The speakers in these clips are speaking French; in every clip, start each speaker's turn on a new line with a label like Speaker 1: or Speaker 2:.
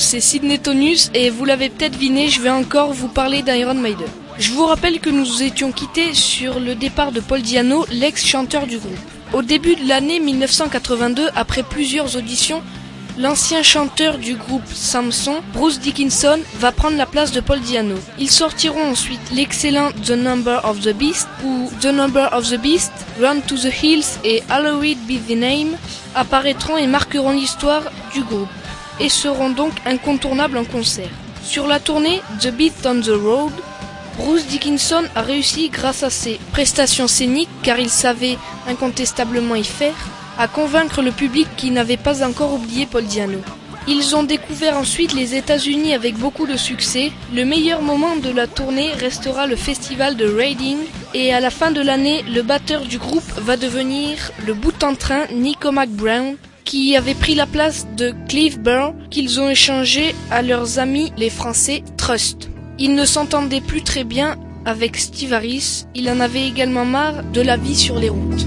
Speaker 1: c'est Sydney Tonus et vous l'avez peut-être deviné, je vais encore vous parler d'Iron Maiden. Je vous rappelle que nous étions quittés sur le départ de Paul Di'Anno, l'ex-chanteur du groupe. Au début de l'année 1982, après plusieurs auditions, l'ancien chanteur du groupe Samson, Bruce Dickinson, va prendre la place de Paul Di'Anno. Ils sortiront ensuite l'excellent The Number of the Beast ou The Number of the Beast, Run to the Hills et Hallowed Be the Name apparaîtront et marqueront l'histoire du groupe et seront donc incontournables en concert. Sur la tournée The Beat on the Road, Bruce Dickinson a réussi grâce à ses prestations scéniques, car il savait incontestablement y faire, à convaincre le public qui n'avait pas encore oublié Paul Di'Anno. Ils ont découvert ensuite les États-Unis avec beaucoup de succès. Le meilleur moment de la tournée restera le festival de Reading et à la fin de l'année, le batteur du groupe va devenir le bout en train Nico McBrown, qui avait pris la place de Cliff Burr qu'ils ont échangé à leurs amis les Français Trust. Ils ne s'entendaient plus très bien avec Steve Harris, il en avait également marre de la vie sur les routes.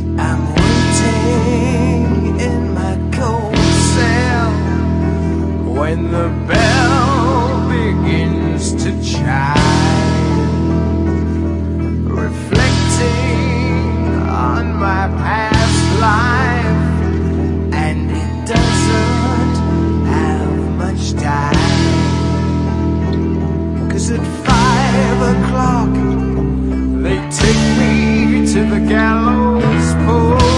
Speaker 2: When the bell begins to chime, reflecting on my past life, and it doesn't have much time, 'cause at 5 o'clock they take me to the gallows pole.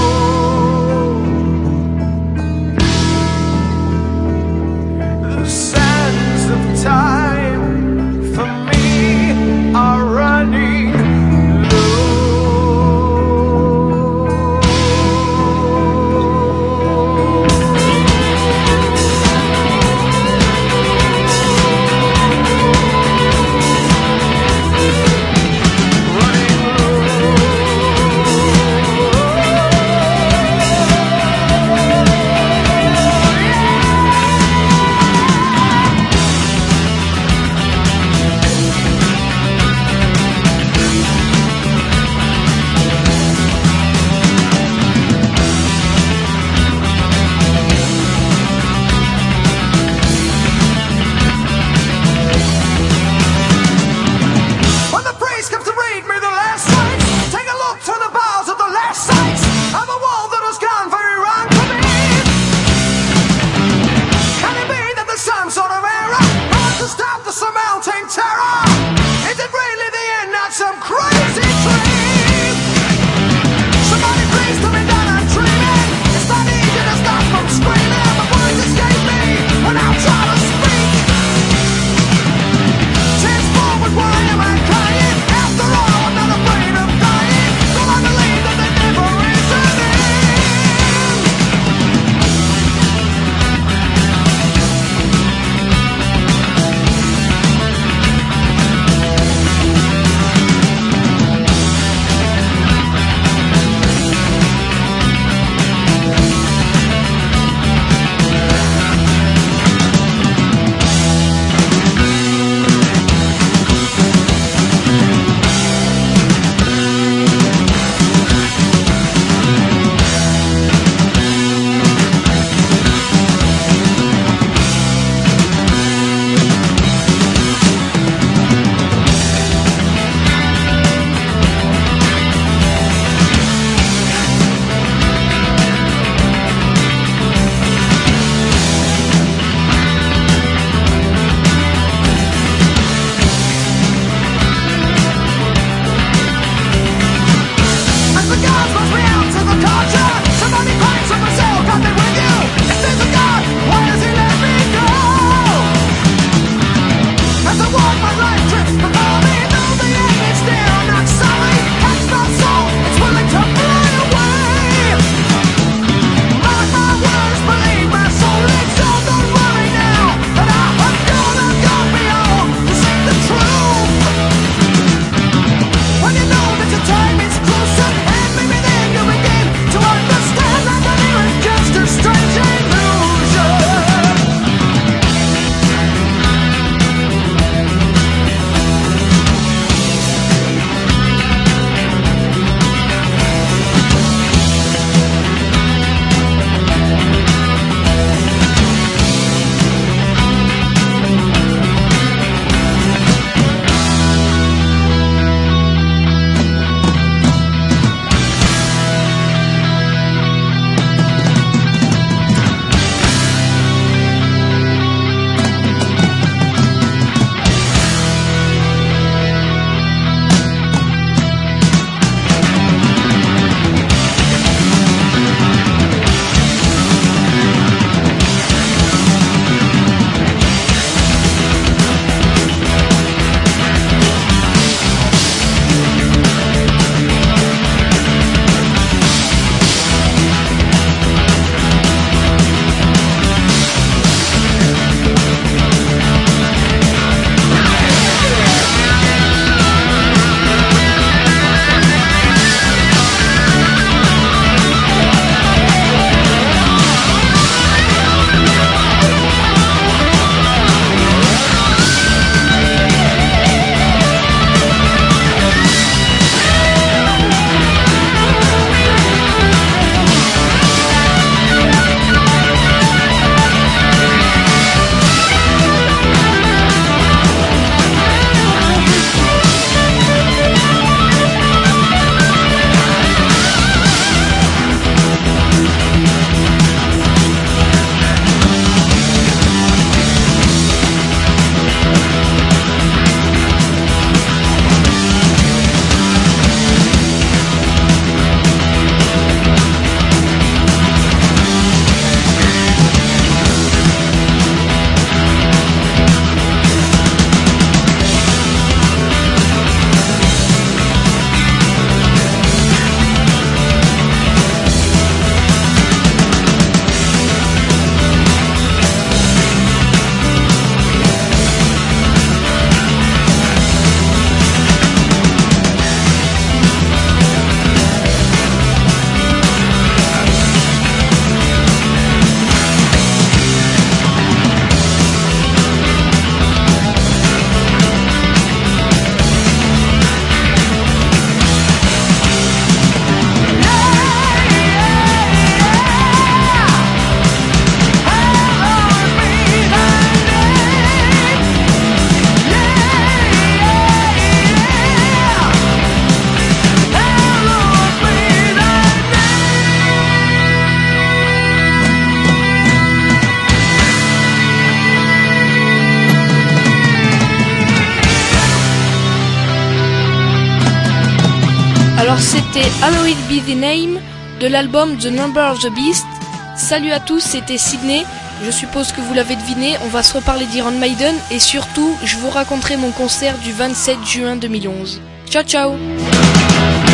Speaker 1: c'était Hallowed Be The Name de l'album The Number of the Beast. Salut à tous, c'était Sydney. Je suppose que vous l'avez deviné, on va se reparler d'Iron Maiden et surtout, je vous raconterai mon concert du 27 juin 2011. Ciao ciao.